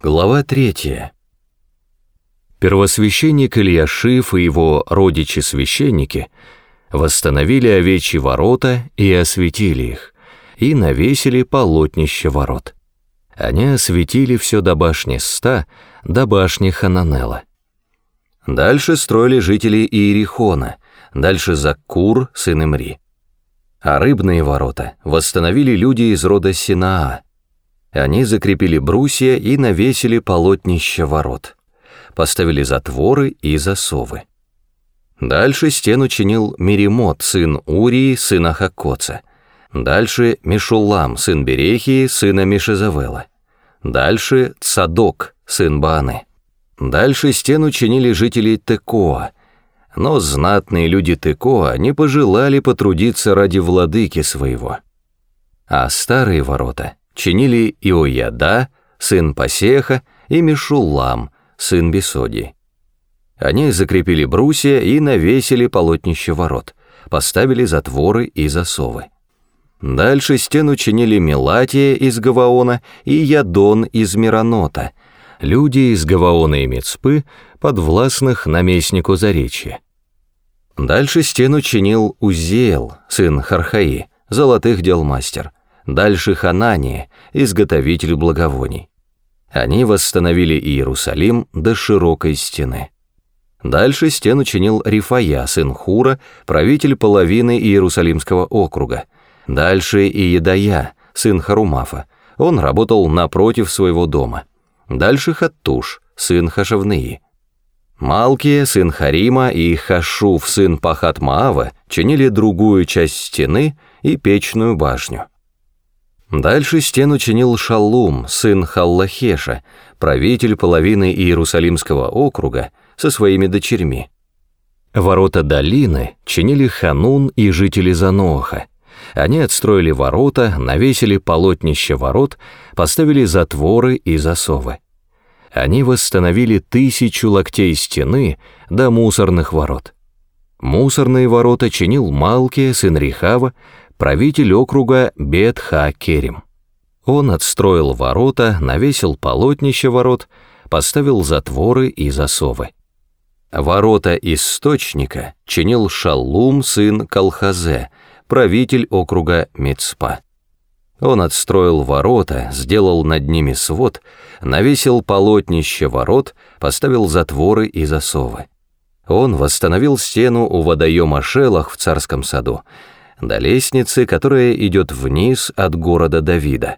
Глава 3. Первосвященник Элияшив и его родичи-священники восстановили овечьи ворота и осветили их, и навесили полотнище ворот. Они осветили все до башни Ста, до башни Хананела. Дальше строили жители Иерихона, дальше Заккур, сын Имри. А рыбные ворота восстановили люди из рода Синаа. Они закрепили брусья и навесили полотнище ворот, поставили затворы и засовы. Дальше стену чинил Меримот, сын Урии, сына Хакоца. Дальше Мешулам, сын Берехии, сына Мешезавела. Дальше Цадок, сын Бааны. Дальше стену чинили жители Текоа, но знатные люди Текоа не пожелали потрудиться ради владыки своего. А старые ворота чинили Иояда, сын Пасеха, и Мешулам, сын Бесоди. Они закрепили брусья и навесили полотнище ворот, поставили затворы и засовы. Дальше стену чинили Мелатия из Гаваона и Ядон из Миранота, люди из Гаваона и Мицпы, подвластных наместнику Заречья. Дальше стену чинил Узиэл, сын Хархаи, золотых дел мастер. Дальше Ханания, изготовитель благовоний. Они восстановили Иерусалим до широкой стены. Дальше стену чинил Рифая, сын Хура, правитель половины Иерусалимского округа. Дальше Иедая, сын Харумафа, он работал напротив своего дома. Дальше Хаттуш, сын Хашавнии. Малкия, сын Харима, и Хашуф, сын Пахат-Маава, чинили другую часть стены и печную башню. Дальше стену чинил Шаллум, сын Халлахеша, правитель половины Иерусалимского округа, со своими дочерьми. Ворота долины чинили Ханун и жители Заноаха. Они отстроили ворота, навесили полотнище ворот, поставили затворы и засовы. Они восстановили 1000 локтей стены до мусорных ворот. Мусорные ворота чинил Малкия, сын Рихава, правитель округа Бет-Ха-Керим. Он отстроил ворота, навесил полотнище ворот, поставил затворы и засовы. Ворота источника чинил Шаллум, сын Колхазе, правитель округа Мицпа. Он отстроил ворота, сделал над ними свод, навесил полотнище ворот, поставил затворы и засовы. Он восстановил стену у водоема Шелах в царском саду, до лестницы, которая идет вниз от города Давида.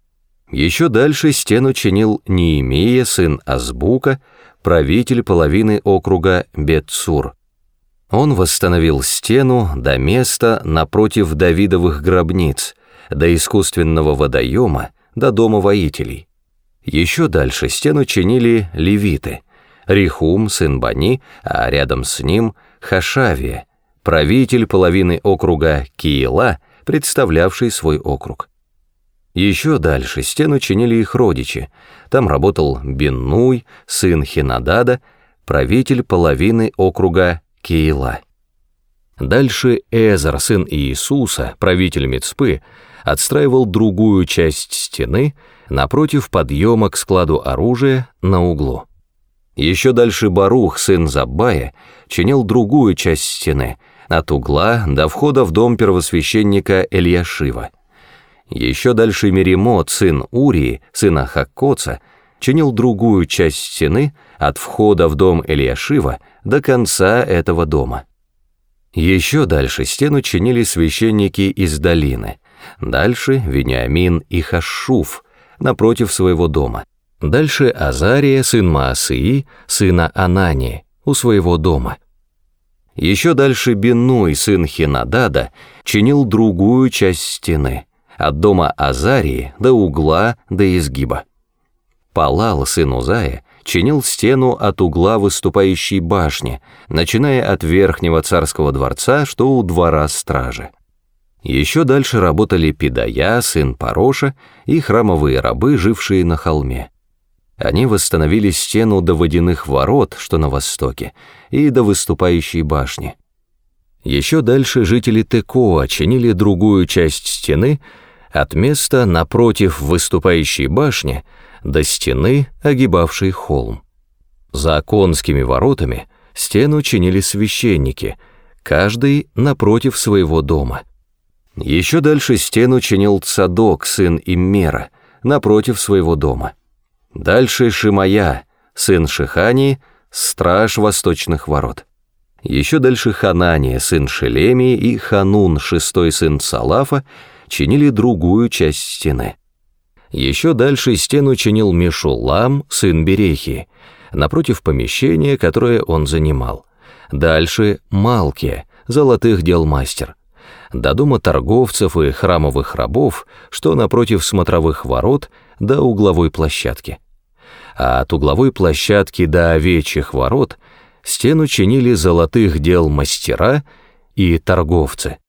Еще дальше стену чинил Неемия, сын Азбука, правитель половины округа Бет-Цур. Он восстановил стену до места напротив Давидовых гробниц, до искусственного водоема, до дома воителей. Еще дальше стену чинили левиты, Рихум, сын Бани, а рядом с ним Хашавия, правитель половины округа Киила, представлявший свой округ. Еще дальше стену чинили их родичи. Там работал Биннуй, сын Хенадада, правитель половины округа Киила. Дальше Эзар, сын Иисуса, правитель Мицпы, отстраивал другую часть стены напротив подъема к складу оружия на углу. Еще дальше Барух, сын Заббая, чинил другую часть стены, от угла до входа в дом первосвященника Элияшива. Еще дальше Меримот, сын Урии, сына Хаккоца, чинил другую часть стены от входа в дом Элияшива до конца этого дома. Еще дальше стену чинили священники из долины. Дальше Вениамин и Хашуф напротив своего дома. Дальше Азария, сын Маасии, сына Анании, у своего дома. Еще дальше Биннуй, сын Хенадада, чинил другую часть стены, от дома Азарии до угла до изгиба. Палал, сын Узая, чинил стену от угла выступающей башни, начиная от верхнего царского дворца, что у двора стражи. Еще дальше работали Педая, сын Пароша, и храмовые рабы, жившие на холме. Они восстановили стену до водяных ворот, что на востоке, и до выступающей башни. Еще дальше жители Текоа чинили другую часть стены от места напротив выступающей башни до стены, огибавшей холм. За конскими воротами стену чинили священники, каждый напротив своего дома. Еще дальше стену чинил Цадок, сын Иммера, напротив своего дома. Дальше Шимая, сын Шихании, страж восточных ворот. Еще дальше Ханания, сын Шелемии, и Ханун, шестой сын Салафа, чинили другую часть стены. Еще дальше стену чинил Мешулам, сын Берехии, напротив помещения, которое он занимал. Дальше Малкия, золотых дел мастер, до дома торговцев и храмовых рабов, что напротив смотровых ворот, до угловой площадки. А от угловой площадки до овечьих ворот стену чинили золотых дел мастера и торговцы.